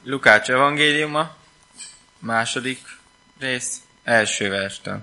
Lukács evangéliuma, második rész, első verstől.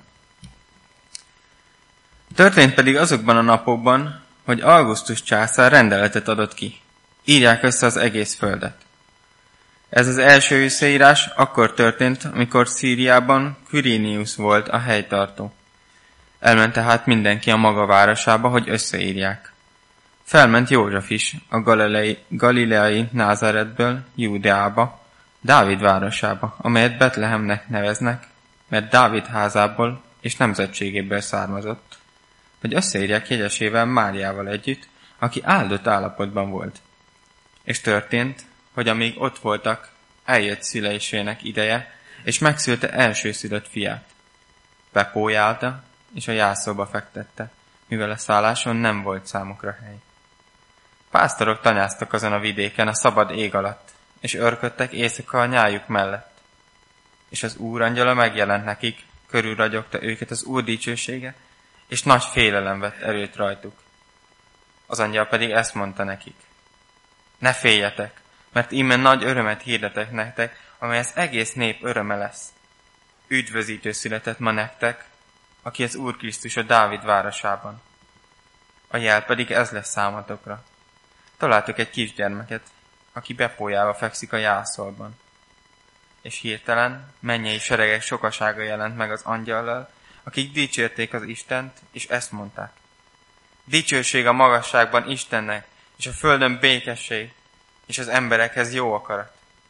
Történt pedig azokban a napokban, hogy Augustus császár rendeletet adott ki. Írják össze az egész földet. Ez az első összeírás akkor történt, amikor Szíriában Quirinius volt a helytartó. Elment tehát mindenki a maga városába, hogy összeírják. Felment József is a galileai Názáretből Júdeába, Dávid városába, amelyet Betlehemnek neveznek, mert Dávid házából és nemzetségéből származott, hogy összeírják jegyesével Máriával együtt, aki áldott állapotban volt. És történt, hogy amíg ott voltak, eljött szülésének ideje, és megszülte elsőszülött fiát. Bepójálta, és a jászolba fektette, mivel a szálláson nem volt számukra hely. Pásztorok tanyáztak azon a vidéken a szabad ég alatt, és örködtek éjszaka a nyájuk mellett. És az Úr angyala megjelent nekik, körülragyogta őket az Úr dicsősége, és nagy félelem vett erőt rajtuk. Az angyal pedig ezt mondta nekik: ne féljetek, mert íme nagy örömet hirdetek nektek, amely az egész nép öröme lesz. Üdvözítő született ma nektek, aki az Úr Krisztus a Dávid városában. A jel pedig ez lesz számotokra. Találtok egy kisgyermeket, aki bepójálva fekszik a jászolban. És hirtelen mennyei seregek sokasága jelent meg az angyallal, akik dicsérték az Istent, és ezt mondták: dicsőség a magasságban Istennek, és a földön békesség, és az emberekhez jó akarat.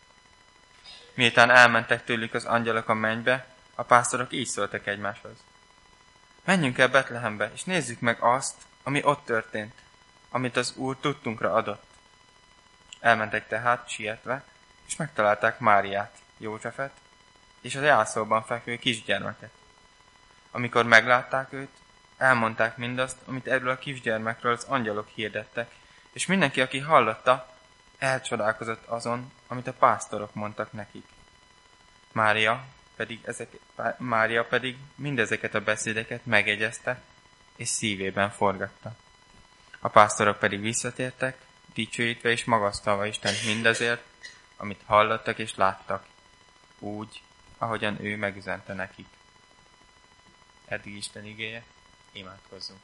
Miután elmentek tőlük az angyalok a mennybe, a pásztorok így szóltak egymáshoz: menjünk el Betlehembe, és nézzük meg azt, ami ott történt, amit az Úr tudtunkra adott. Elmentek tehát sietve, és megtalálták Máriát, Józsefet, és az jászolban fekvő kisgyermeket. Amikor meglátták őt, elmondták mindazt, amit erről a kisgyermekről az angyalok hirdettek, és mindenki, aki hallotta, elcsodálkozott azon, amit a pásztorok mondtak nekik. Mária pedig mindezeket a beszédeket megjegyezte, és szívében forgatta. A pásztorok pedig visszatértek, dicsőítve és magasztalva Istent mindazért, amit hallottak és láttak, úgy, ahogyan ő megüzente nekik. Eddig Isten igéje, imádkozzunk.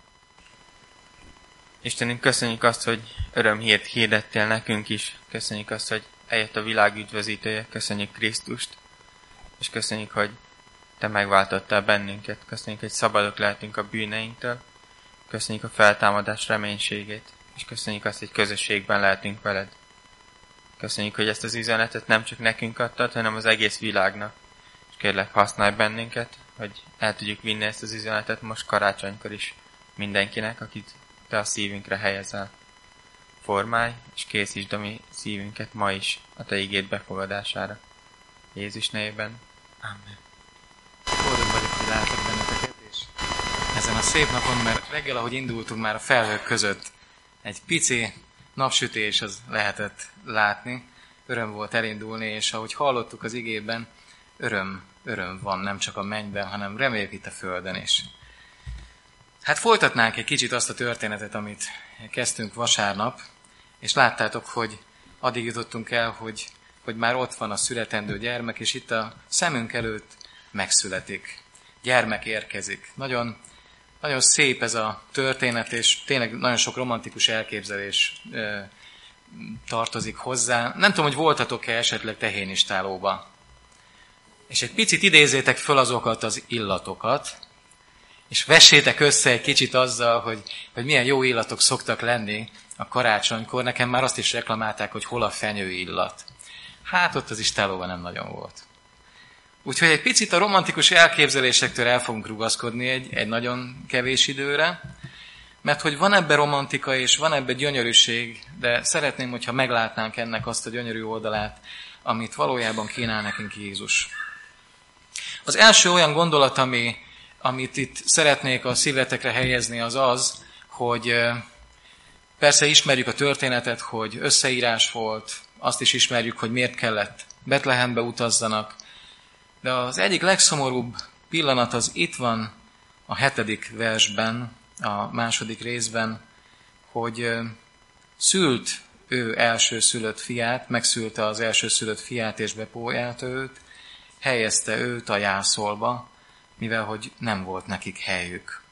Istenünk, köszönjük azt, hogy örömhírt hirdettél nekünk is. Köszönjük azt, hogy eljött a világ üdvözítője. Köszönjük Krisztust, és köszönjük, hogy te megváltottál bennünket. Köszönjük, hogy szabadok lehetünk a bűneinktől. Köszönjük a feltámadás reménységét, és köszönjük azt, hogy közösségben lehetünk veled. Köszönjük, hogy ezt az üzenetet nem csak nekünk adtad, hanem az egész világnak. És kérlek, használj bennünket, hogy el tudjuk vinni ezt az üzenetet most karácsonykor is mindenkinek, akit te a szívünkre helyezel. Formálj, és készítsd a mi szívünket ma is a te igéd befogadására. Jézus nevében. Amen. Boldog vagyok, hogy látok benneteket, és ezen a szép napon, mert reggel, ahogy indultunk, már a felhők között egy pici napsütés az lehetett látni. Öröm volt elindulni, és ahogy hallottuk az igében, öröm van nem csak a mennyben, hanem reméljük itt a földön is. Hát folytatnánk egy kicsit azt a történetet, amit kezdtünk vasárnap, és láttátok, hogy addig jutottunk el, hogy már ott van a születendő gyermek, és itt a szemünk előtt megszületik. Gyermek érkezik. Nagyon, nagyon szép ez a történet, és tényleg nagyon sok romantikus elképzelés tartozik hozzá. Nem tudom, hogy voltatok-e esetleg tehénistálóba. És egy picit idézzétek föl azokat az illatokat, és vessétek össze egy kicsit azzal, hogy milyen jó illatok szoktak lenni a karácsonykor. Nekem már azt is reklamálták, hogy hol a fenyő illat. Hát ott az istálóban nem nagyon volt. Úgyhogy egy picit a romantikus elképzelésektől el fogunk rugaszkodni egy nagyon kevés időre, mert hogy van ebbe romantika és van ebbe gyönyörűség, de szeretném, hogyha meglátnánk ennek azt a gyönyörű oldalát, amit valójában kínál nekünk Jézus. Az első olyan gondolat, amit itt szeretnék a szívetekre helyezni, az, hogy persze ismerjük a történetet, hogy összeírás volt, azt is ismerjük, hogy miért kellett Betlehembe utazzanak, de az egyik legszomorúbb pillanat az itt van a 7. versben, a második részben, hogy szült ő elsőszülött fiát, megszülte az elsőszülött fiát és bepójálta őt, helyezte őt a jászolba, mivel hogy nem volt nekik helyük.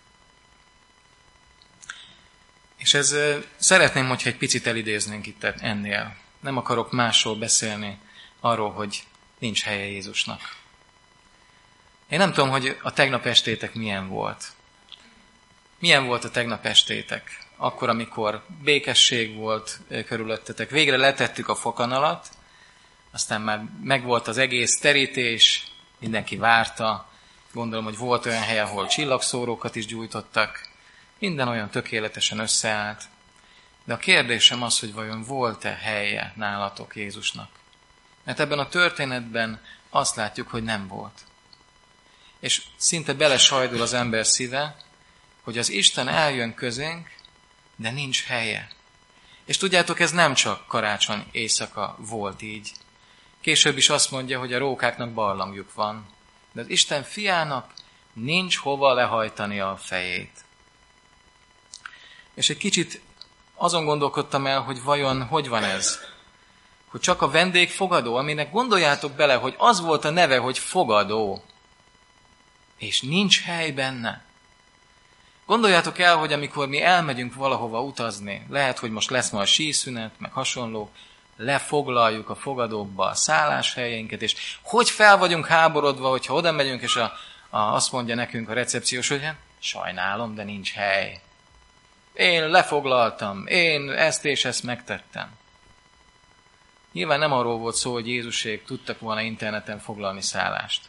És ez szeretném, hogyha egy picit elidéznénk itt ennél. Nem akarok másról beszélni, arról, hogy nincs helye Jézusnak. Én nem tudom, hogy a tegnap estétek milyen volt. Milyen volt a tegnap estétek? Akkor, amikor békesség volt körülöttetek, végre letettük a fokanalat, aztán már megvolt az egész terítés, mindenki várta, gondolom, hogy volt olyan hely, ahol csillagszórókat is gyújtottak, minden olyan tökéletesen összeállt. De a kérdésem az, hogy vajon volt-e helye nálatok Jézusnak? Mert ebben a történetben azt látjuk, hogy nem volt. És szinte belesajdul az ember szíve, hogy az Isten eljön közénk, de nincs helye. És tudjátok, ez nem csak karácsony éjszaka volt így. Később is azt mondja, hogy a rókáknak barlangjuk van, de az Isten fiának nincs hova lehajtani a fejét. És egy kicsit azon gondolkodtam el, hogy vajon hogy van ez? Hogy csak a vendégfogadó, aminek gondoljátok bele, hogy az volt a neve, hogy fogadó, és nincs hely benne. Gondoljátok el, hogy amikor mi elmegyünk valahova utazni, lehet, hogy most lesz majd síszünet, meg hasonló, lefoglaljuk a fogadókba a szálláshelyeinket, és hogy fel vagyunk háborodva, hogyha oda megyünk, és azt mondja nekünk a recepciós, hogy sajnálom, de nincs hely. Én lefoglaltam, én ezt és ezt megtettem. Nyilván nem arról volt szó, hogy Jézusék tudtak volna interneten foglalni szállást.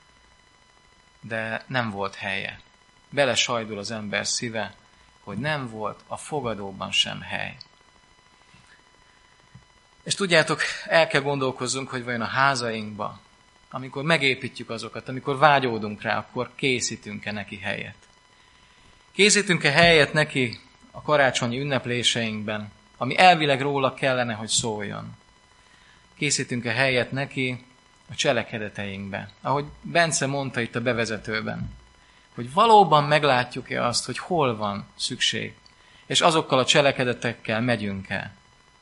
De nem volt helye. Belesajdul az ember szíve, hogy nem volt a fogadóban sem hely. És tudjátok, el kell gondolkozzunk, hogy vajon a házainkba, amikor megépítjük azokat, amikor vágyódunk rá, akkor készítünk-e neki helyet. Készítünk-e helyet neki a karácsonyi ünnepléseinkben, ami elvileg róla kellene, hogy szóljon. Készítünk-e helyet neki a cselekedeteinkben. Ahogy Bence mondta itt a bevezetőben, hogy valóban meglátjuk-e azt, hogy hol van szükség, és azokkal a cselekedetekkel megyünk el.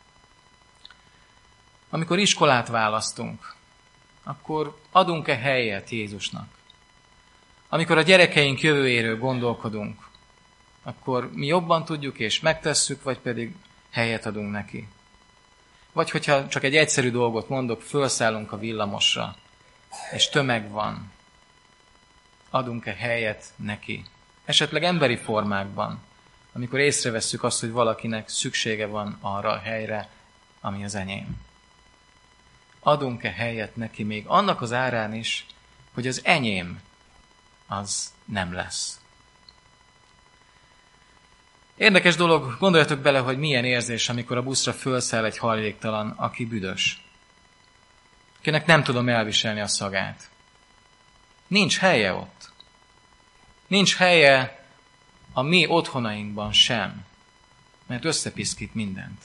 Amikor iskolát választunk, akkor adunk-e helyet Jézusnak? Amikor a gyerekeink jövőjéről gondolkodunk, akkor mi jobban tudjuk és megtesszük, vagy pedig helyet adunk neki. Vagy hogyha csak egy egyszerű dolgot mondok, felszállunk a villamosra, és tömeg van. Adunk-e helyet neki? Esetleg emberi formákban, amikor észrevesszük azt, hogy valakinek szüksége van arra a helyre, ami az enyém. Adunk-e helyet neki még annak az árán is, hogy az enyém az nem lesz. Érdekes dolog, gondoljatok bele, hogy milyen érzés, amikor a buszra fölszáll egy hajléktalan, aki büdös. Akinek nem tudom elviselni a szagát. Nincs helye ott. Nincs helye a mi otthonainkban sem, mert összepiszkít mindent.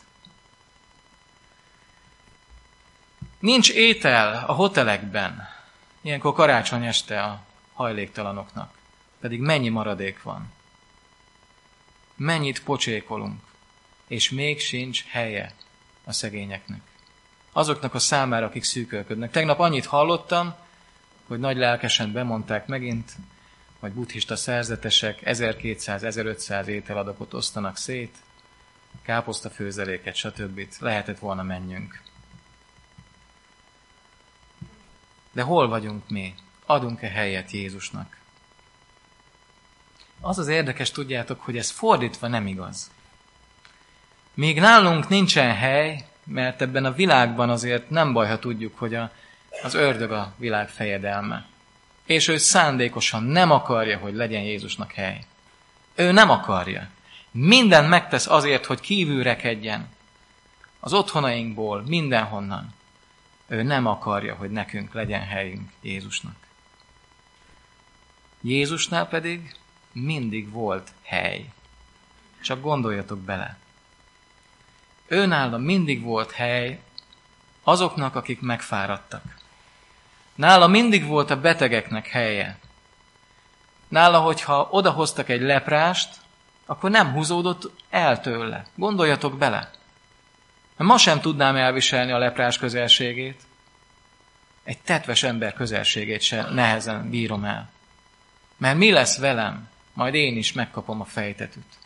Nincs étel a hotelekben, ilyenkor karácsony este a hajléktalanoknak, pedig mennyi maradék van. Mennyit pocsékolunk, és még sincs helye a szegényeknek. Azoknak a számára, akik szűkölködnek. Tegnap annyit hallottam, hogy nagy lelkesen bemondták megint, hogy buddhista szerzetesek 1200-1500 ételadapot osztanak szét, káposztafőzeléket, stb. Lehetett volna menjünk. De hol vagyunk mi? Adunk-e helyet Jézusnak? Az az érdekes, tudjátok, hogy ez fordítva nem igaz. Míg nálunk nincsen hely, mert ebben a világban azért nem baj, ha tudjuk, hogy az ördög a világ fejedelme. És ő szándékosan nem akarja, hogy legyen Jézusnak hely. Ő nem akarja. Mindent megtesz azért, hogy kívül rekedjen. Az otthonainkból, mindenhonnan. Ő nem akarja, hogy nekünk legyen helyünk Jézusnak. Jézusnál pedig mindig volt hely. Csak gondoljatok bele. Őnála mindig volt hely azoknak, akik megfáradtak. Nála mindig volt a betegeknek helye. Nála, hogyha odahoztak egy leprást, akkor nem húzódott el tőle. Gondoljatok bele. Ma sem tudnám elviselni a leprás közelségét. Egy tetves ember közelségét sem nehezen bírom el. Mert mi lesz velem? Majd én is megkapom a fejtetűt.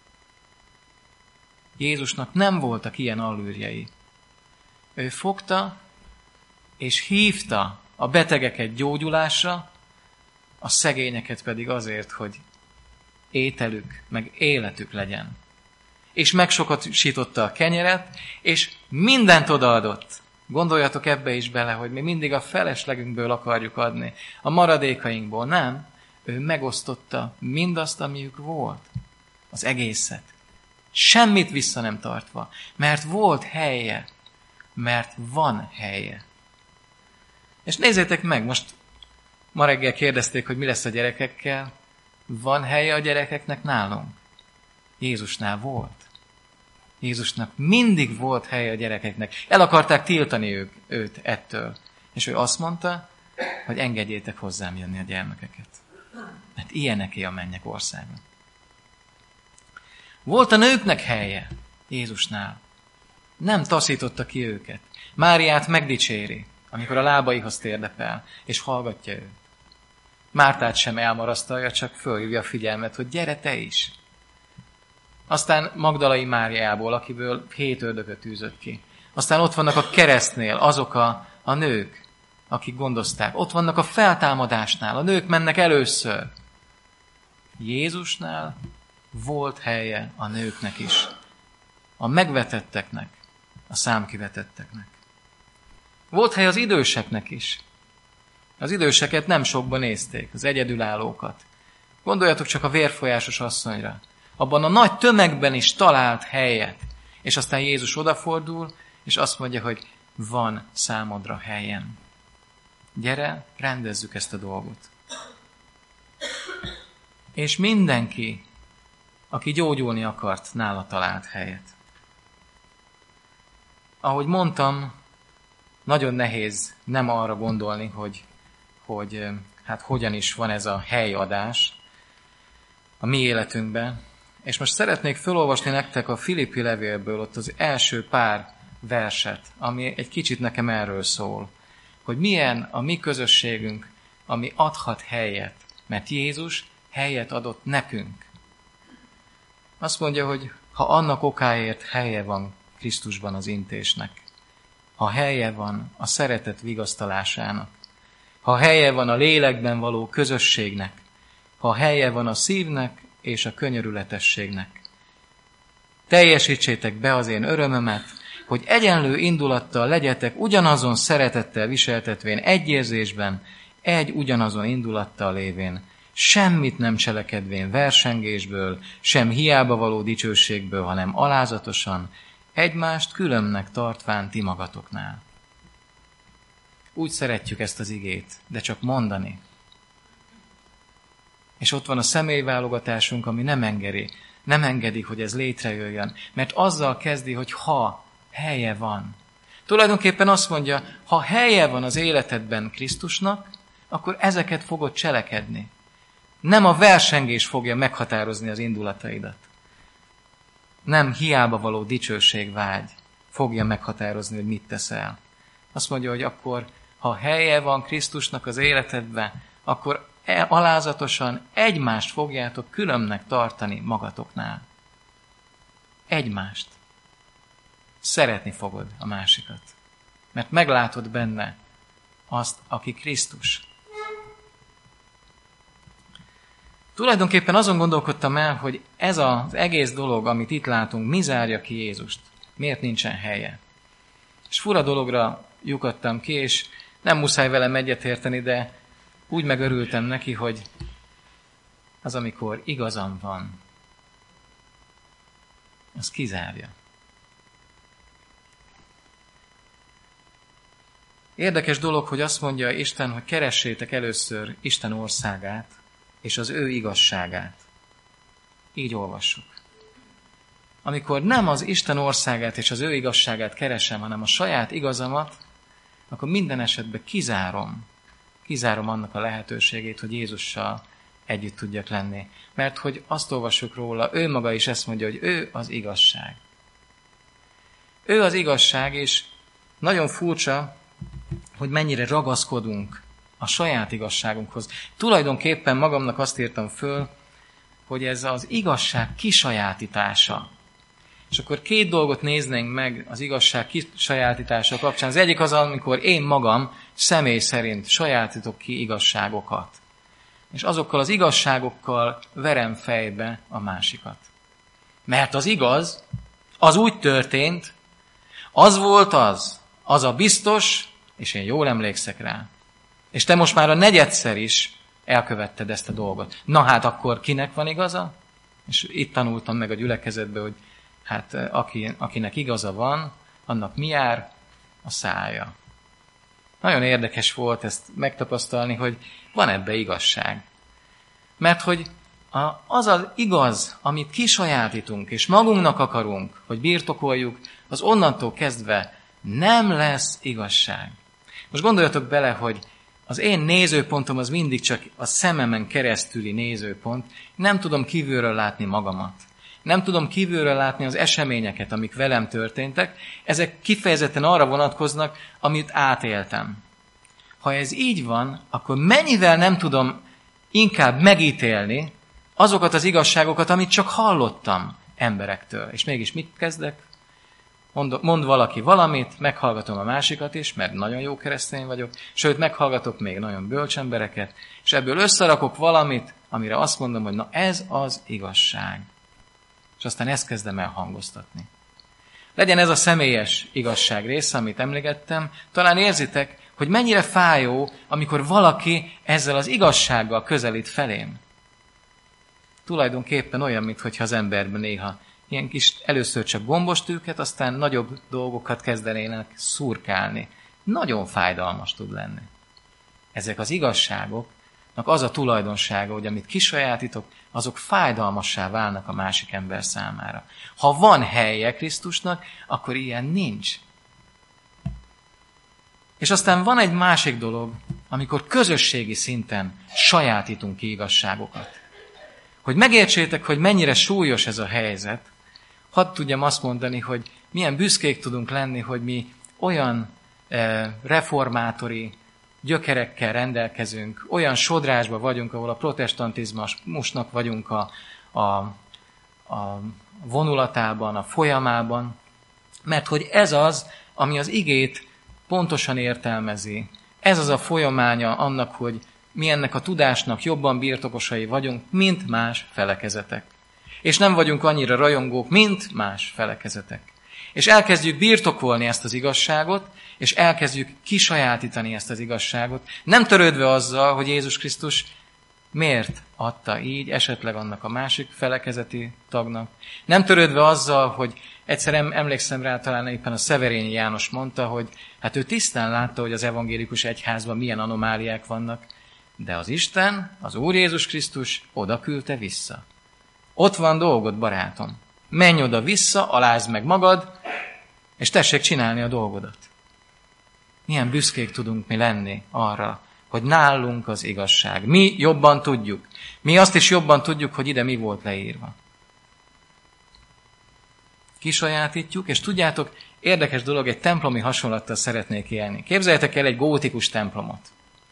Jézusnak nem voltak ilyen allűrjei. Ő fogta és hívta a betegeket gyógyulásra, a szegényeket pedig azért, hogy ételük, meg életük legyen. És megsokasította a kenyeret, és mindent odaadott. Gondoljatok ebbe is bele, hogy mi mindig a feleslegünkből akarjuk adni, a maradékainkból. Nem, ő megosztotta mindazt, amiük volt. Az egészet. Semmit vissza nem tartva. Mert volt helye. Mert van helye. És nézzétek meg, most ma reggel kérdezték, hogy mi lesz a gyerekekkel. Van helye a gyerekeknek nálunk? Jézusnál volt. Jézusnak mindig volt helye a gyerekeknek. El akarták tiltani őt ettől. És ő azt mondta, hogy engedjétek hozzám jönni a gyermekeket. Mert ilyeneké a mennyek országa. Volt a nőknek helye Jézusnál. Nem taszította ki őket. Máriát megdicséri, amikor a lábaihoz térdepel, és hallgatja őt. Mártát sem elmarasztalja, csak fölhívja a figyelmet, hogy gyere te is. Aztán Magdalai Máriából, akiből 7 ördögöt űzött ki. Aztán ott vannak a keresztnél azok a nők, akik gondozták. Ott vannak a feltámadásnál, a nők mennek először. Jézusnál volt helye a nőknek is. A megvetetteknek, a számkivetetteknek. Volt hely az időseknek is. Az időseket nem sokban nézték, az egyedülállókat. Gondoljatok csak a vérfolyásos asszonyra. Abban a nagy tömegben is talált helyet. És aztán Jézus odafordul, és azt mondja, hogy van számodra helyem. Gyere, rendezzük ezt a dolgot. És mindenki, aki gyógyulni akart, nála talált helyet. Ahogy mondtam, nagyon nehéz nem arra gondolni, hogy hát hogyan is van ez a helyadás a mi életünkben. És most szeretnék felolvasni nektek a Filippi levélből ott az első pár verset, ami egy kicsit nekem erről szól, hogy milyen a mi közösségünk, ami adhat helyet, mert Jézus helyet adott nekünk. Azt mondja, hogy ha annak okáért helye van Krisztusban az intésnek, ha helye van a szeretet vigasztalásának, ha helye van a lélekben való közösségnek, ha helye van a szívnek és a könyörületességnek. Teljesítsétek be az én örömömet, hogy egyenlő indulattal legyetek ugyanazon szeretettel viseltetvén egy érzésben, egy ugyanazon indulattal lévén, semmit nem cselekedvén versengésből, sem hiába való dicsőségből, hanem alázatosan, egymást különbnek tartván ti magatoknál. Úgy szeretjük ezt az igét, de csak mondani. És ott van a személyválogatásunk, ami nem engedi, hogy ez létrejöjjön, mert azzal kezdi, hogy ha helye van. Tulajdonképpen azt mondja, ha helye van az életedben Krisztusnak, akkor ezeket fogod cselekedni. Nem a versengés fogja meghatározni az indulataidat. Nem hiába való dicsőségvágy fogja meghatározni, hogy mit teszel. Azt mondja, hogy akkor, ha helye van Krisztusnak az életedben, akkor alázatosan egymást fogjátok különbnek tartani magatoknál. Egymást. Szeretni fogod a másikat. Mert meglátod benne azt, aki Krisztus. Tulajdonképpen azon gondolkodtam el, hogy ez az egész dolog, amit itt látunk, mi zárja ki Jézust? Miért nincsen helye? És fura dologra lyukadtam ki, és nem muszáj velem egyetérteni, de úgy megörültem neki, hogy az, amikor igazam van, az kizárja. Érdekes dolog, hogy azt mondja Isten, hogy keressétek először Isten országát, és az ő igazságát. Így olvassuk. Amikor nem az Isten országát és az ő igazságát keresem, hanem a saját igazamat, akkor minden esetben kizárom annak a lehetőségét, hogy Jézussal együtt tudjak lenni. Mert hogy azt olvassuk róla, ő maga is ezt mondja, hogy ő az igazság. Ő az igazság, és nagyon furcsa, hogy mennyire ragaszkodunk a saját igazságunkhoz. Tulajdonképpen magamnak azt írtam föl, hogy ez az igazság kisajátítása. És akkor két dolgot néznénk meg az igazság kisajátítása kapcsán. Az egyik az, amikor én magam személy szerint sajátítok ki igazságokat. És azokkal az igazságokkal verem fejbe a másikat. Mert az igaz, az úgy történt, az volt az a biztos, és én jól emlékszek rá. És te most már a negyedszer is elkövetted ezt a dolgot. Na hát akkor kinek van igaza? És itt tanultam meg a gyülekezetbe, hogy hát akinek igaza van, annak mi jár? A szája. Nagyon érdekes volt ezt megtapasztalni, hogy van ebbe igazság. Mert hogy az az igaz, amit kisajátítunk, és magunknak akarunk, hogy birtokoljuk, az onnantól kezdve nem lesz igazság. Most gondoljatok bele, hogy az én nézőpontom az mindig csak a szememen keresztüli nézőpont. Nem tudom kívülről látni magamat. Nem tudom kívülről látni az eseményeket, amik velem történtek. Ezek kifejezetten arra vonatkoznak, amit átéltem. Ha ez így van, akkor mennyivel nem tudom inkább megítélni azokat az igazságokat, amit csak hallottam emberektől. És mégis mit kezdek? Mond valaki valamit, meghallgatom a másikat is, mert nagyon jó keresztény vagyok, sőt, meghallgatok még nagyon bölcs embereket, és ebből összerakok valamit, amire azt mondom, hogy na ez az igazság. És aztán ezt kezdem el hangoztatni. Legyen ez a személyes igazság része, amit emlegettem, talán érzitek, hogy mennyire fájó, amikor valaki ezzel az igazsággal közelít felém. Tulajdonképpen olyan, mintha az emberben néha ilyen kis először csak gombos tűket, aztán nagyobb dolgokat kezdenének szurkálni. Nagyon fájdalmas tud lenni. Ezek az igazságoknak az a tulajdonsága, hogy amit kisajátítok, azok fájdalmassá válnak a másik ember számára. Ha van helye Krisztusnak, akkor ilyen nincs. És aztán van egy másik dolog, amikor közösségi szinten sajátítunk ki igazságokat. Hogy megértsétek, hogy mennyire súlyos ez a helyzet, hadd tudjam azt mondani, hogy milyen büszkék tudunk lenni, hogy mi olyan reformátori gyökerekkel rendelkezünk, olyan sodrásban vagyunk, ahol a protestantizmusnak vagyunk a vonulatában, a folyamában, mert hogy ez az, ami az igét pontosan értelmezi. Ez az a folyamánya annak, hogy mi ennek a tudásnak jobban birtokosai vagyunk, mint más felekezetek. És nem vagyunk annyira rajongók, mint más felekezetek. És elkezdjük birtokolni ezt az igazságot, és elkezdjük kisajátítani ezt az igazságot, nem törődve azzal, hogy Jézus Krisztus miért adta így esetleg annak a másik felekezeti tagnak. Nem törődve azzal, hogy egyszer emlékszem rá, talán éppen a Szeverényi János mondta, hogy hát ő tisztán látta, hogy az evangélikus egyházban milyen anomáliák vannak, de az Isten, az Úr Jézus Krisztus oda küldte vissza. Ott van dolgod, barátom. Menj oda vissza, alázd meg magad, és tessék csinálni a dolgodat. Milyen büszkék tudunk mi lenni arra, hogy nálunk az igazság. Mi jobban tudjuk. Mi azt is jobban tudjuk, hogy ide mi volt leírva. Kisajátítjuk, és tudjátok, érdekes dolog, egy templomi hasonlattal szeretnék élni. Képzeljétek el egy gótikus templomot.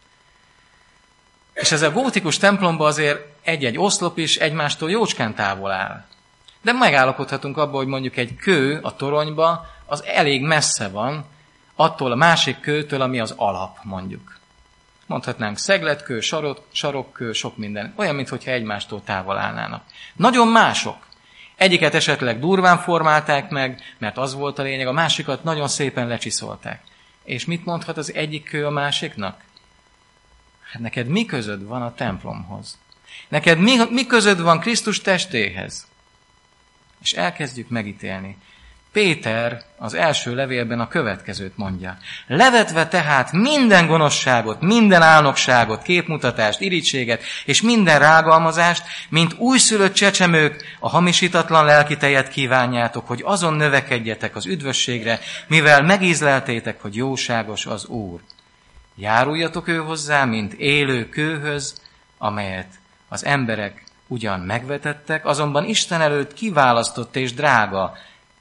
És ez a gótikus templomban azért egy-egy oszlop is egymástól jócskán távol áll. De megállapodhatunk abban, hogy mondjuk egy kő a toronyba, az elég messze van attól a másik kőtől, ami az alap, mondjuk. Mondhatnánk szegletkő, sarokkő, sok minden. Olyan, mintha egymástól távol állnának. Nagyon mások. Egyiket esetleg durván formálták meg, mert az volt a lényeg, a másikat nagyon szépen lecsiszolták. És mit mondhat az egyik kő a másiknak? Hát neked mi közöd van a templomhoz? Neked mi közöd van Krisztus testéhez? És elkezdjük megítélni. Péter az első levélben a következőt mondja. Levetve tehát minden gonoszságot, minden álnokságot, képmutatást, irítséget és minden rágalmazást, mint újszülött csecsemők, a hamisítatlan lelki tejet kívánjátok, hogy azon növekedjetek az üdvösségre, mivel megízleltétek, hogy jóságos az Úr. Járuljatok ő hozzá, mint élő kőhöz, amelyet az emberek ugyan megvetettek, azonban Isten előtt kiválasztott és drága,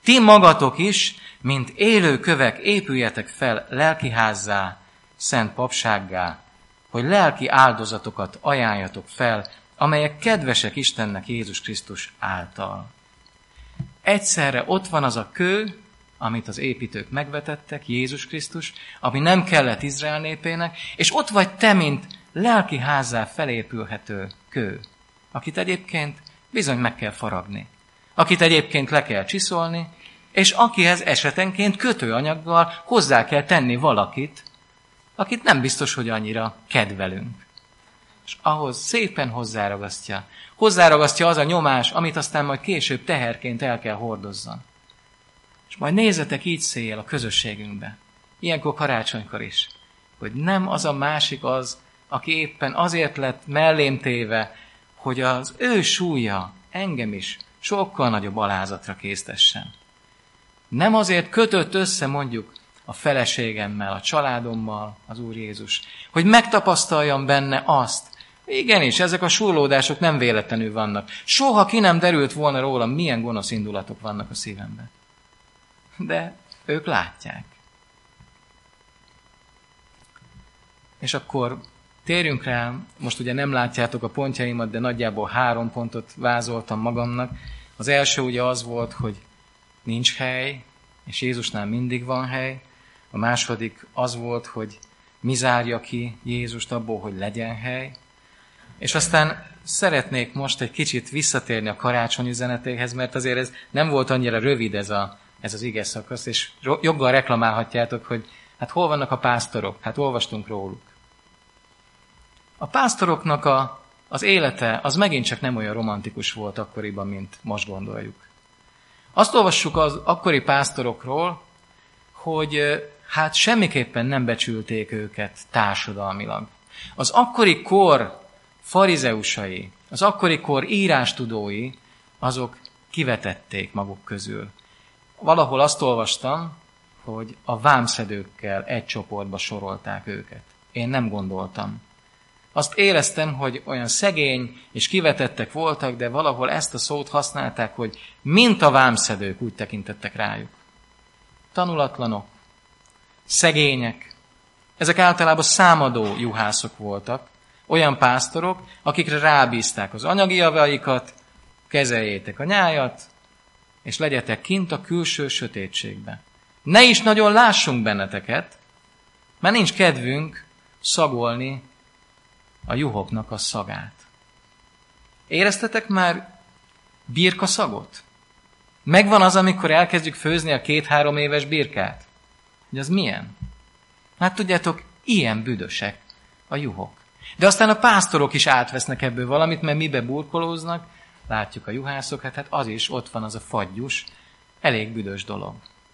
ti magatok is, mint élő kövek, épüljetek fel lelkiházzá, szent papsággá, hogy lelki áldozatokat ajánljatok fel, amelyek kedvesek Istennek Jézus Krisztus által. Egyszerre ott van az a kő, amit az építők megvetettek, Jézus Krisztus, ami nem kellett Izrael népének, és ott vagy te, mint lelki házzá felépülhető kő, akit egyébként bizony meg kell faragni, akit egyébként le kell csiszolni, és akihez esetenként kötőanyaggal hozzá kell tenni valakit, akit nem biztos, hogy annyira kedvelünk. És ahhoz szépen hozzáragasztja az a nyomás, amit aztán majd később teherként el kell hordozzon. És majd nézzetek így széjjel a közösségünkbe, ilyenkor karácsonykor is, hogy nem az a másik az, aki éppen azért lett mellém téve, hogy az ő súlya engem is sokkal nagyobb alázatra késztessen. Nem azért kötött össze mondjuk a feleségemmel, a családommal az Úr Jézus, hogy megtapasztaljam benne azt, igenis, ezek a súrlódások nem véletlenül vannak. Soha ki nem derült volna rólam, milyen gonosz indulatok vannak a szívemben. De ők látják. És akkor térjünk rá, most ugye nem látjátok a pontjaimat, de nagyjából 3 pontot vázoltam magamnak. Az első ugye az volt, hogy nincs hely, és Jézusnál mindig van hely. A második az volt, hogy mi zárja ki Jézust abból, hogy legyen hely. És aztán szeretnék most egy kicsit visszatérni a karácsony üzenetéhez, mert azért ez nem volt annyira rövid ez az ige szakasz, és joggal reklamálhatjátok, hogy hát hol vannak a pásztorok? Hát olvastunk róluk. A pásztoroknak az élete az megint csak nem olyan romantikus volt akkoriban, mint most gondoljuk. Azt olvassuk az akkori pásztorokról, hogy hát semmiképpen nem becsülték őket társadalmilag. Az akkori kor farizeusai, az akkori kor írástudói, azok kivetették maguk közül. Valahol azt olvastam, hogy a vámszedőkkel egy csoportba sorolták őket. Én nem gondoltam. Azt éreztem, hogy olyan szegény és kivetettek voltak, de valahol ezt a szót használták, hogy mint a vámszedők, úgy tekintettek rájuk. Tanulatlanok, szegények, ezek általában számadó juhászok voltak, olyan pásztorok, akikre rábízták az anyagi javaikat, kezeljétek a nyájat, és legyetek kint a külső sötétségbe. Ne is nagyon lássunk benneteket, mert nincs kedvünk szagolni a juhoknak a szagát. Éreztetek már birka szagot? Megvan az, amikor elkezdjük főzni a 2-3 éves birkát? Hogy az milyen? Hát tudjátok, ilyen büdösek a juhok. De aztán a pásztorok is átvesznek ebből valamit, mert mibe burkolóznak, látjuk a juhászokat, hát az is, ott van az a fagyus, elég büdös dolog.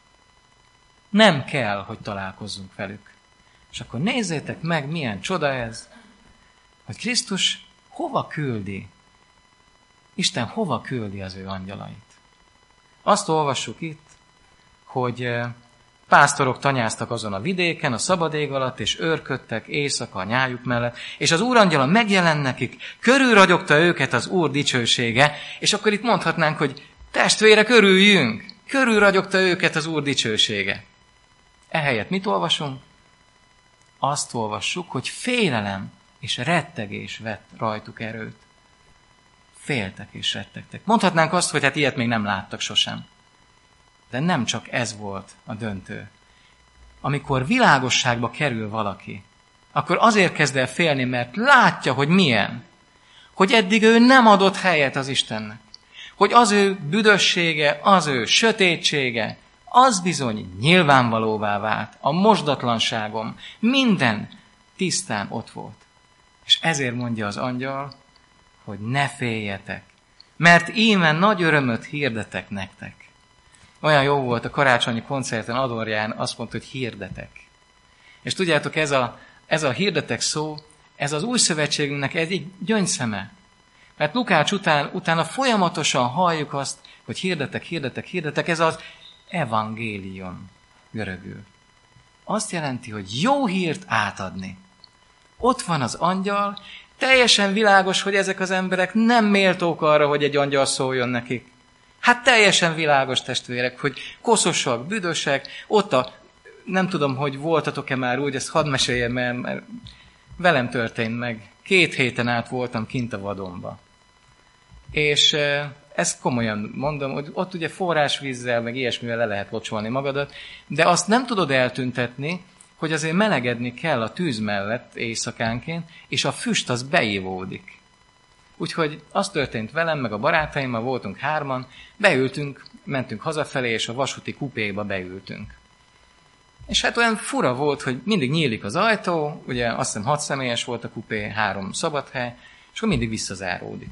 Nem kell, hogy találkozzunk velük. És akkor nézzétek meg, milyen csoda ez, hogy Krisztus hova küldi, Isten hova küldi az ő angyalait. Azt olvassuk itt, hogy pásztorok tanyáztak azon a vidéken, a szabad ég alatt, és őrködtek éjszaka a nyájuk mellett, és az Úrangyala megjelen nekik, körülragyogta őket az Úr dicsősége, és akkor itt mondhatnánk, hogy testvérek, örüljünk, körülragyogta őket az Úr dicsősége. Ehelyett mit olvasunk? Azt olvassuk, hogy félelem és rettegés vett rajtuk erőt. Féltek és rettegtek. Mondhatnánk azt, hogy hát ilyet még nem láttak sosem. De nem csak ez volt a döntő. Amikor világosságba kerül valaki, akkor azért kezd el félni, mert látja, hogy milyen. Hogy eddig ő nem adott helyet az Istennek. Hogy az ő büdössége, az ő sötétsége, az bizony nyilvánvalóvá vált. A mosdatlanságom, minden tisztán ott volt. És ezért mondja az angyal, hogy ne féljetek, mert íme nagy örömöt hirdetek nektek. Olyan jó volt a karácsonyi koncerten Adorján, azt mondta, hogy hirdetek. És tudjátok, ez a hirdetek szó, ez az új szövetségünknek egy gyöngyszeme. Mert Lukács utána folyamatosan halljuk azt, hogy hirdetek, ez az evangélium görögül. Azt jelenti, hogy jó hírt átadni. Ott van az angyal, teljesen világos, hogy ezek az emberek nem méltók arra, hogy egy angyal szóljon nekik. Hát teljesen világos, testvérek, hogy koszosak, büdösek, nem tudom, hogy voltatok-e már úgy, ezt hadd meséljem el, mert velem történt meg. 2 héten át voltam kint a vadonba. És ezt komolyan mondom, hogy ott ugye forrásvízzel, meg ilyesmivel le lehet locsolni magadat, de azt nem tudod eltüntetni, hogy azért melegedni kell a tűz mellett éjszakánként, és a füst az beívódik. Úgyhogy az történt velem, meg a barátaimmal, voltunk 3-an, mentünk hazafelé, és a vasúti kupéba beültünk. És hát olyan fura volt, hogy mindig nyílik az ajtó, ugye azt hiszem 6 személyes volt a kupé, 3 szabad hely, és akkor mindig visszazáródik.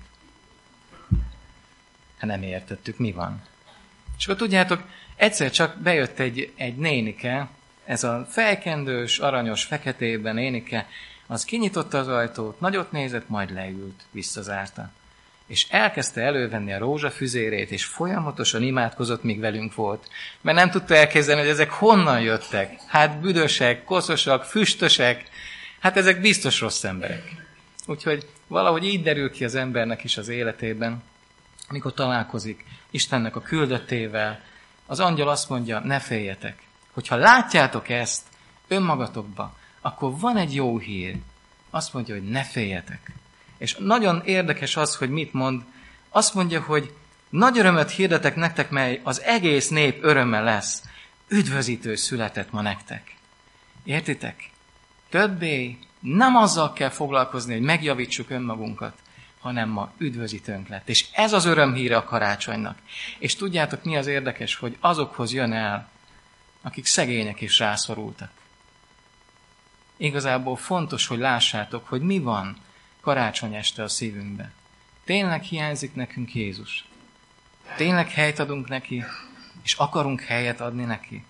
Hát nem értettük, mi van. És akkor tudjátok, egyszer csak bejött egy nénike, ez a fejkendős, aranyos, feketében nénike, az kinyitotta az ajtót, nagyot nézett, majd leült, visszazárta. És elkezdte elővenni a rózsafüzérét, és folyamatosan imádkozott, míg velünk volt. Mert nem tudta elképzelni, hogy ezek honnan jöttek. Hát büdösek, koszosak, füstösek, hát ezek biztos rossz emberek. Úgyhogy valahogy így derül ki az embernek is az életében, amikor találkozik Istennek a küldöttével, az angyal azt mondja, ne féljetek. Hogyha látjátok ezt önmagatokba, akkor van egy jó hír. Azt mondja, hogy ne féljetek. És nagyon érdekes az, hogy mit mond. Azt mondja, hogy nagy örömöt hirdetek nektek, mely az egész nép öröme lesz. Üdvözítő született ma nektek. Értitek? Többé nem azzal kell foglalkozni, hogy megjavítsuk önmagunkat, hanem ma üdvözítőnk lett. És ez az örömhíre a karácsonynak. És tudjátok, mi az érdekes, hogy azokhoz jön el, akik szegények és rászorultak. Igazából fontos, hogy lássátok, hogy mi van karácsony este a szívünkbe. Tényleg hiányzik nekünk Jézus? Tényleg helyt adunk neki, és akarunk helyet adni neki?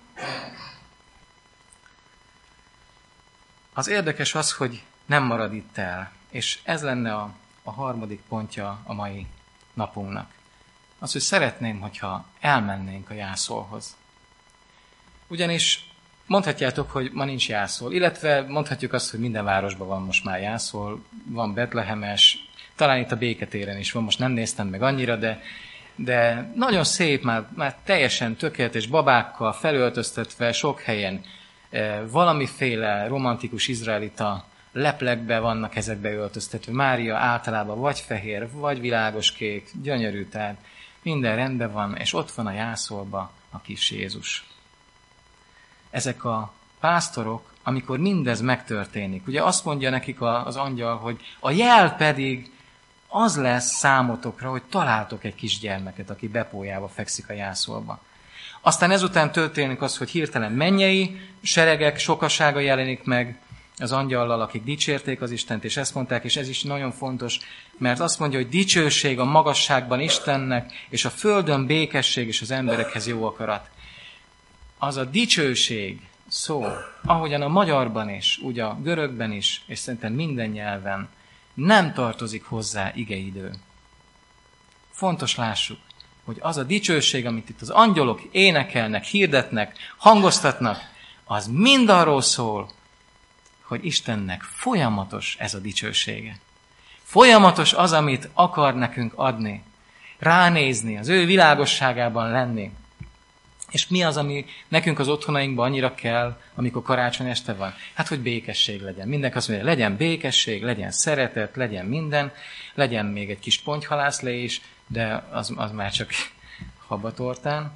Az érdekes az, hogy nem marad itt el, és ez lenne a harmadik pontja a mai napunknak. Az, hogy szeretném, hogyha elmennénk a jászolhoz. Ugyanis mondhatjátok, hogy ma nincs jászol, illetve mondhatjuk azt, hogy minden városban van most már jászol, van betlehemes, talán itt a Béketéren is van, most nem néztem meg annyira, de nagyon szép, már teljesen tökéletes babákkal felöltöztetve sok helyen valamiféle romantikus izraelita leplekbe vannak ezekbe öltöztetve. Mária általában vagy fehér, vagy világos kék, gyönyörű, tehát minden rendben van, és ott van a jászolba a kis Jézus. Ezek a pásztorok, amikor mindez megtörténik, ugye azt mondja nekik az angyal, hogy a jel pedig az lesz számotokra, hogy találtok egy kisgyermeket, aki bepójába fekszik a jászolba. Aztán ezután történik az, hogy hirtelen mennyei seregek sokasága jelenik meg az angyallal, akik dicsérték az Istent, és ezt mondták, és ez is nagyon fontos, mert azt mondja, hogy dicsőség a magasságban Istennek, és a földön békesség és az emberekhez jó akarat. Az a dicsőség szó, ahogyan a magyarban is, úgy a görögben is, és szerintem minden nyelven nem tartozik hozzá igeidő. Fontos lássuk, hogy az a dicsőség, amit itt az angyalok énekelnek, hirdetnek, hangoztatnak, az mind arról szól, hogy Istennek folyamatos ez a dicsősége. Folyamatos az, amit akar nekünk adni, ránézni, az ő világosságában lenni. És mi az, ami nekünk az otthonainkban annyira kell, amikor karácsony este van? Hát, hogy békesség legyen. Mindenki azt mondja, legyen békesség, legyen szeretet, legyen minden, legyen még egy kis pontyhalászlé is, de az már csak habatortán.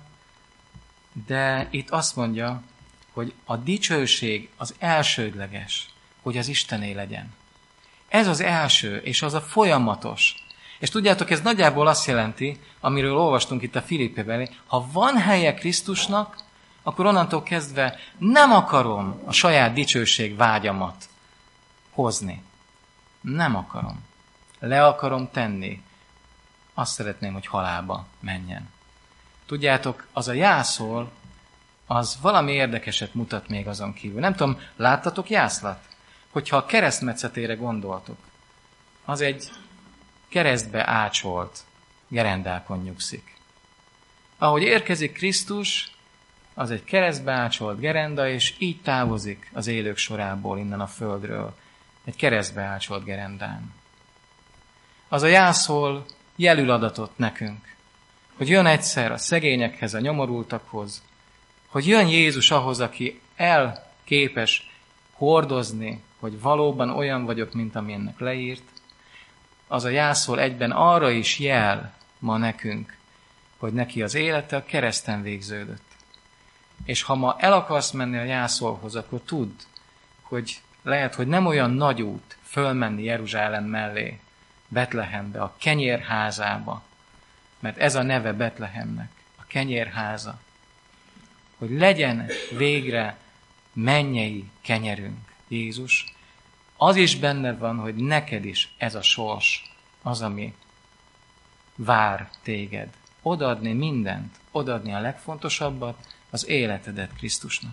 De itt azt mondja, hogy a dicsőség az elsődleges, hogy az Istené legyen. Ez az első, és az a folyamatos. És tudjátok, ez nagyjából azt jelenti, amiről olvastunk itt a Filippében, ha van helye Krisztusnak, akkor onnantól kezdve nem akarom a saját dicsőség vágyamat hozni. Nem akarom. Le akarom tenni. Azt szeretném, hogy halálba menjen. Tudjátok, az a jászol, az valami érdekeset mutat még azon kívül. Nem tudom, láttatok jászlat? Hogyha a keresztmetszetére gondoltok, az egy keresztbe ácsolt gerendákon nyugszik. Ahogy érkezik Krisztus, az egy keresztbe ácsolt gerenda, és így távozik az élők sorából innen a földről. Egy keresztbe ácsolt gerendán. Az a jászol jelül adatot nekünk, hogy jön egyszer a szegényekhez, a nyomorultakhoz, hogy jön Jézus ahhoz, aki képes hordozni, hogy valóban olyan vagyok, mint ami ennek leírt, az a jászol egyben arra is jel ma nekünk, hogy neki az élete a kereszten végződött. És ha ma el akarsz menni a jászolhoz, akkor tudd, hogy lehet, hogy nem olyan nagy út fölmenni Jeruzsálem mellé, Betlehembe, a kenyérházába, mert ez a neve Betlehemnek, a kenyérháza, hogy legyen végre mennyei kenyerünk, Jézus, az is benne van, hogy neked is ez a sors, az, ami vár téged. Odaadni mindent, odaadni a legfontosabbat, az életedet Krisztusnak.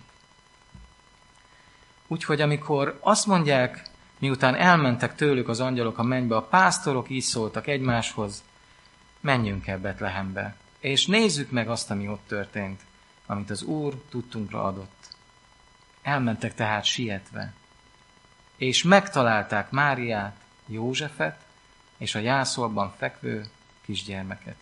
Úgyhogy amikor azt mondják, miután elmentek tőlük az angyalok a mennybe, a pásztorok így szóltak egymáshoz, menjünk el Betlehembe, és nézzük meg azt, ami ott történt, amit az Úr tudtunkra adott. Elmentek tehát sietve, és megtalálták Máriát, Józsefet és a jászolban fekvő kisgyermeket.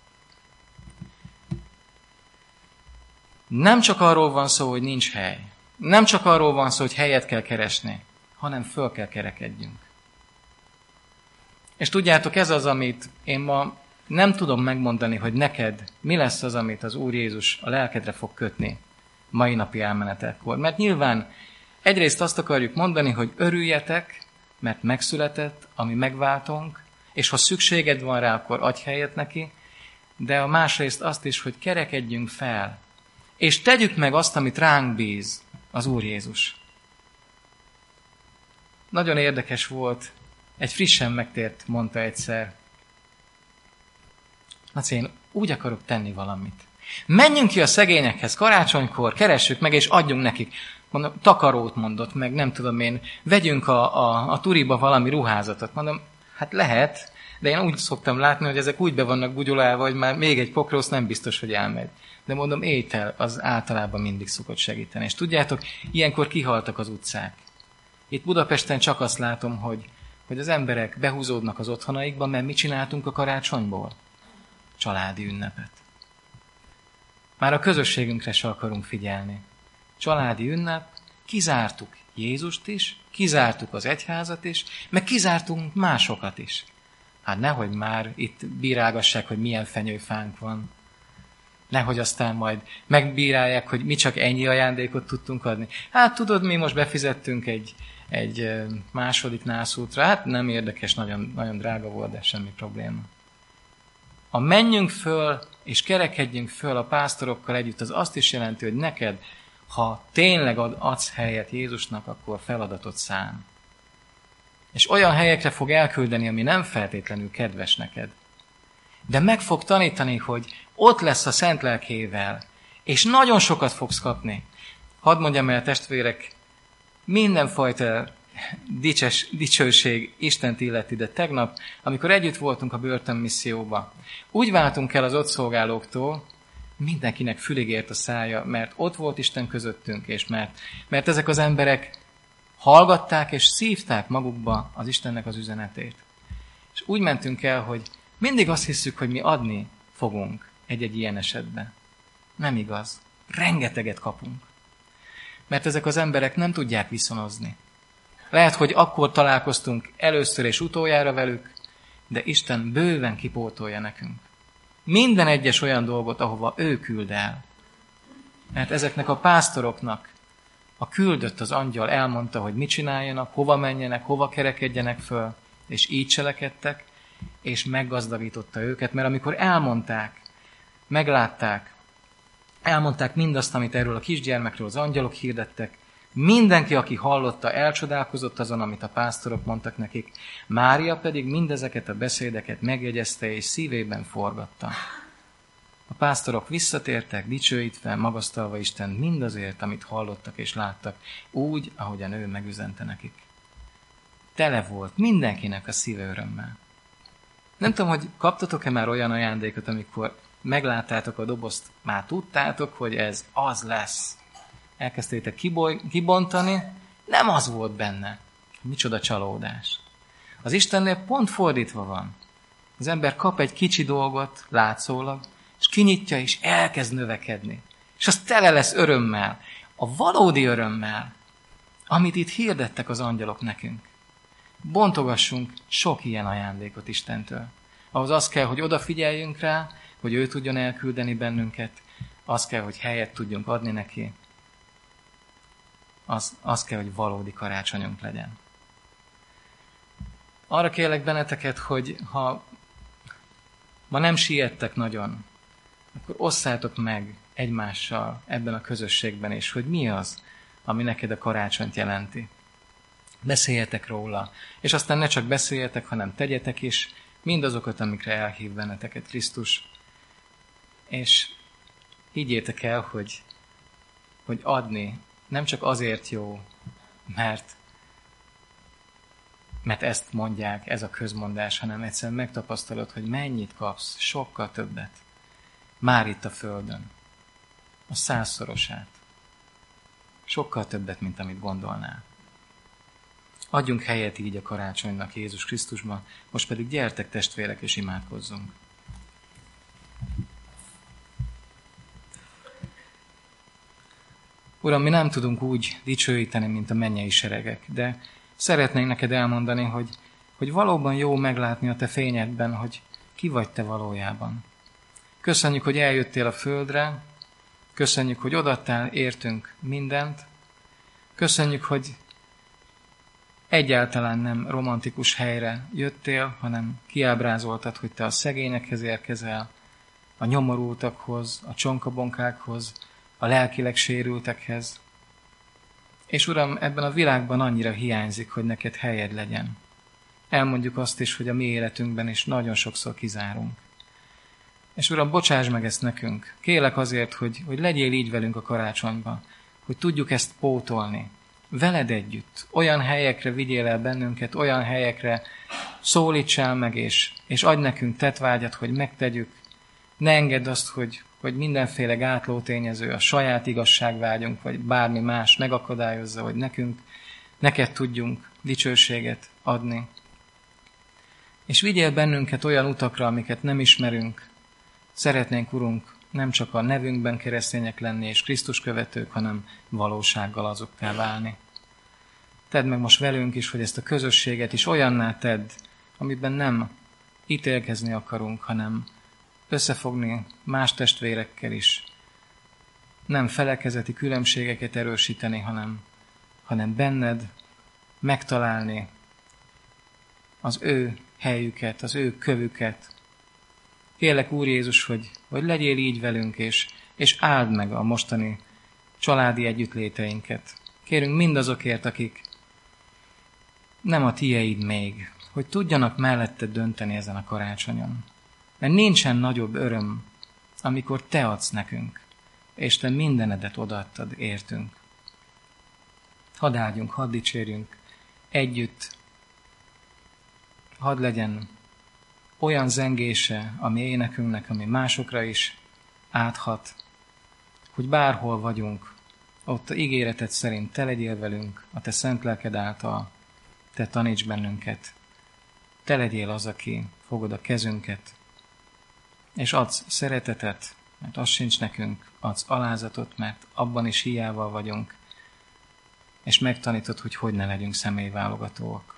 Nem csak arról van szó, hogy nincs hely. Nem csak arról van szó, hogy helyet kell keresni, hanem föl kell kerekedjünk. És tudjátok, ez az, amit én ma nem tudom megmondani, hogy neked mi lesz az, amit az Úr Jézus a lelkedre fog kötni mai napi elmenetekor. Mert nyilván egyrészt azt akarjuk mondani, hogy örüljetek, mert megszületett, ami megváltunk, és ha szükséged van rá, akkor adj helyet neki, de a másrészt azt is, hogy kerekedjünk fel, és tegyük meg azt, amit ránk bíz az Úr Jézus. Nagyon érdekes volt, egy frissen megtért mondta egyszer, Laci, én úgy akarok tenni valamit. Menjünk ki a szegényekhez karácsonykor, keressük meg, és adjunk nekik. Mondom, takarót mondott meg, nem tudom én, vegyünk a turiba valami ruházatot. Mondom, hát lehet, de én úgy szoktam látni, hogy ezek úgy be vannak bugyolálva, hogy már még egy pokrósz nem biztos, hogy elmegy. De mondom, étel az általában mindig szokott segíteni. És tudjátok, ilyenkor kihaltak az utcák. Itt Budapesten csak azt látom, hogy az emberek behúzódnak az otthonaikba, mert mit csináltunk a karácsonyból? Családi ünnepet. Már a közösségünkre se akarunk figyelni. Családi ünnep, kizártuk Jézust is, kizártuk az egyházat is, meg kizártunk másokat is. Hát nehogy már itt bírálgassák, hogy milyen fenyőfánk van. Nehogy aztán majd megbírálják, hogy mi csak ennyi ajándékot tudtunk adni. Hát tudod, mi most befizettünk egy második nászútra, hát nem érdekes, nagyon, nagyon drága volt, de semmi probléma. A menjünk föl, és kerekedjünk föl a pásztorokkal együtt, az azt is jelenti, hogy neked, ha tényleg adsz helyet Jézusnak, akkor feladatot szán. És olyan helyekre fog elküldeni, ami nem feltétlenül kedves neked. De meg fog tanítani, hogy ott lesz a Szent Lelkével, és nagyon sokat fogsz kapni. Hadd mondjam el, testvérek, mindenfajta dicsőség Istent illeti, de tegnap, amikor együtt voltunk a börtönmisszióba, úgy váltunk el az ott szolgálóktól, mindenkinek fülig ért a szája, mert ott volt Isten közöttünk, és mert ezek az emberek hallgatták és szívták magukba az Istennek az üzenetét. És úgy mentünk el, hogy mindig azt hiszük, hogy mi adni fogunk egy-egy ilyen esetben. Nem igaz. Rengeteget kapunk. Mert ezek az emberek nem tudják viszonozni. Lehet, hogy akkor találkoztunk először és utoljára velük, de Isten bőven kipótolja nekünk. Minden egyes olyan dolgot, ahova ő küld el. Mert ezeknek a pásztoroknak a küldött az angyal elmondta, hogy mit csináljanak, hova menjenek, hova kerekedjenek föl, és így cselekedtek, és meggazdagította őket, mert amikor elmondták, meglátták, elmondták mindazt, amit erről a kisgyermekről az angyalok hirdettek, mindenki, aki hallotta, elcsodálkozott azon, amit a pásztorok mondtak nekik, Mária pedig mindezeket a beszédeket megjegyezte és szívében forgatta. A pásztorok visszatértek, dicsőítve, magasztalva Istent mindazért, amit hallottak és láttak, úgy, ahogyan ő megüzente nekik. Tele volt mindenkinek a szíve örömmel. Nem tudom, hogy kaptatok-e már olyan ajándékot, amikor megláttátok a dobozt, már tudtátok, hogy ez az lesz. Elkezdtétek kibontani, nem az volt benne. Micsoda csalódás. Az Istennél pont fordítva van. Az ember kap egy kicsi dolgot, látszólag, és kinyitja, és elkezd növekedni. És az tele lesz örömmel, a valódi örömmel, amit itt hirdettek az angyalok nekünk. Bontogassunk sok ilyen ajándékot Istentől. Ahhoz az kell, hogy odafigyeljünk rá, hogy ő tudjon elküldeni bennünket, az kell, hogy helyet tudjunk adni neki, az kell, hogy valódi karácsonyunk legyen. Arra kérlek benneteket, hogy ha ma nem siettek nagyon, akkor osszátok meg egymással ebben a közösségben is, hogy mi az, ami neked a karácsonyt jelenti. Beszéljetek róla, és aztán ne csak beszéljetek, hanem tegyetek is mindazokat, amikre elhív benneteket Krisztus. És higgyétek el, hogy adni nem csak azért jó, mert ezt mondják, ez a közmondás, hanem egyszerűen megtapasztalod, hogy mennyit kapsz, sokkal többet. Már itt a földön. A 100-szorosát. Sokkal többet, mint amit gondolnál. Adjunk helyet így a karácsonynak Jézus Krisztusban, most pedig gyertek testvérek és imádkozzunk. Uram, mi nem tudunk úgy dicsőíteni, mint a mennyei seregek, de szeretnénk neked elmondani, hogy valóban jó meglátni a te fényedben, hogy ki vagy te valójában. Köszönjük, hogy eljöttél a földre, köszönjük, hogy odaadtál értünk mindent, köszönjük, hogy egyáltalán nem romantikus helyre jöttél, hanem kiábrázoltad, hogy te a szegényekhez érkezel, a nyomorultakhoz, a csonkabonkákhoz, a lelkileg sérültekhez. És Uram, ebben a világban annyira hiányzik, hogy neked helyed legyen. Elmondjuk azt is, hogy a mi életünkben is nagyon sokszor kizárunk. És Uram, bocsáss meg ezt nekünk. Kérlek azért, hogy legyél így velünk a karácsonyban, hogy tudjuk ezt pótolni. Veled együtt. Olyan helyekre vigyél el bennünket, olyan helyekre szólítsál meg, és adj nekünk tettvágyat, hogy megtegyük. Ne engedd azt, hogy mindenféle gátló tényező, a saját igazságvágyunk, vagy bármi más megakadályozza, hogy neked tudjunk dicsőséget adni. És vigyél bennünket olyan utakra, amiket nem ismerünk. Szeretnénk, Urunk, nem csak a nevünkben keresztények lenni és Krisztus követők, hanem valósággal azokká válni. Tedd meg most velünk is, hogy ezt a közösséget is olyanná tedd, amiben nem ítélkezni akarunk, hanem összefogni más testvérekkel is. Nem felekezeti különbségeket erősíteni, hanem benned megtalálni az ő helyüket, az ő kövüket. Kérlek, Úr Jézus, hogy legyél így velünk, és áld meg a mostani családi együttléteinket. Kérünk mindazokért, akik nem a tieid még, hogy tudjanak melletted dönteni ezen a karácsonyon. Mert nincsen nagyobb öröm, amikor te adsz nekünk, és te mindenedet odaadtad értünk. Hadd áldjunk, hadd dicsérjünk együtt, hadd legyen olyan zengése a mi énekünknek, ami másokra is áthat, hogy bárhol vagyunk, ott a ígéreted szerint te legyél velünk, a te szent lelked által, te taníts bennünket, te legyél az, aki fogod a kezünket, és adsz szeretetet, mert az sincs nekünk, adsz alázatot, mert abban is hiával vagyunk, és megtanítod, hogy ne legyünk személyválogatóak.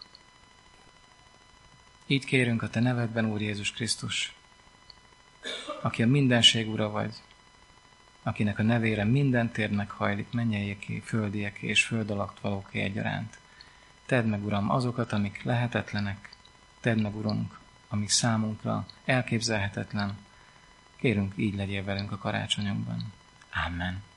Így kérünk a te nevedben, Úr Jézus Krisztus, aki a mindenség ura vagy, akinek a nevére minden térnek hajlik, mennyeieki, földieké és föld alatt valóké egyaránt. Tedd meg, Uram, azokat, amik lehetetlenek, tedd meg, Urunk, amik számunkra elképzelhetetlen. Kérünk, így legyél velünk a karácsonyunkban. Amen.